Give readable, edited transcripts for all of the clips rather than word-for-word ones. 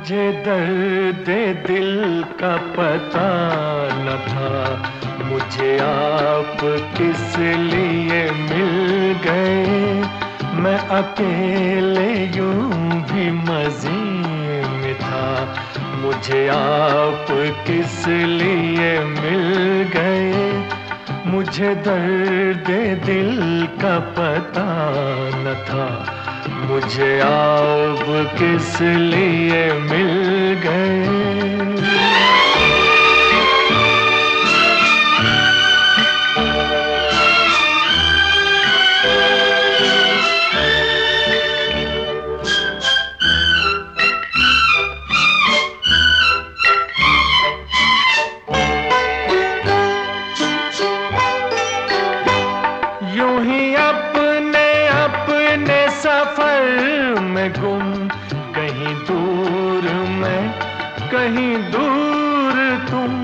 मुझे दर्द दिल का पता न था, मुझे आप किस लिए मिल गए। मैं अकेले यूं भी मज़े में था, मुझे आप किस लिए मिल गए। मुझे दर्द दिल का पता न था, मुझे आप किस लिए मिल गए। यूं ही अपने अपने सफर में गुम, कहीं दूर मैं कहीं दूर तुम।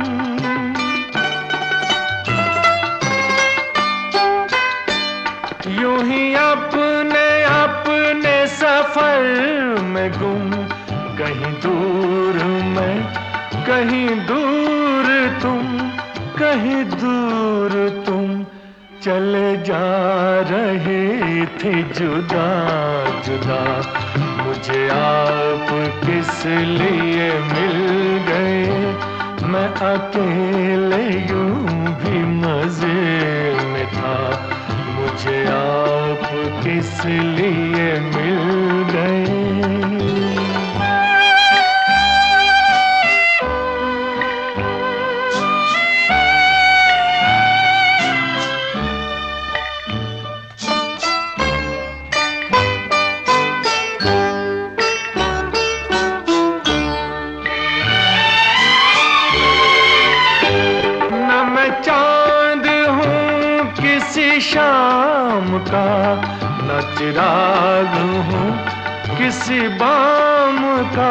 यूं ही अपने अपने सफर में गुम, कहीं दूर मैं कहीं दूर तुम, कहीं दूर तुम। चले जा रहे थे जुदा जुदा, मुझे आप किस लिए मिल गए। मैं अकेले यूं भी मजे में था, मुझे आप किस लिए मिल गए। चांद हूँ किसी शाम का, न चिराग हूँ किसी बाम का।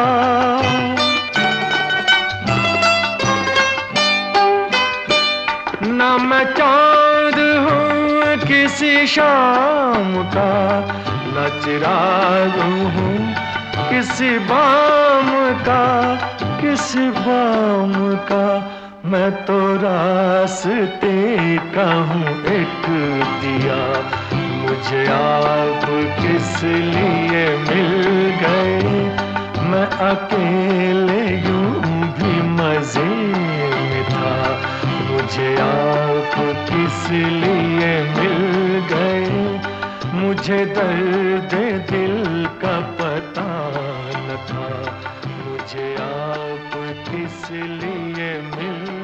न मैं चांद हूँ किसी शाम का, न चिराग हूँ किसी बाम का, किसी बाम का। मैं तो रास्ते का हूँ एक दिया, मुझे आप किस लिए मिल गए। मैं अकेले यूं भी मजे में था, मुझे आप किस लिए मिल गए। मुझे दर्द दिल का पता न था, मुझे आप किस लिए मिल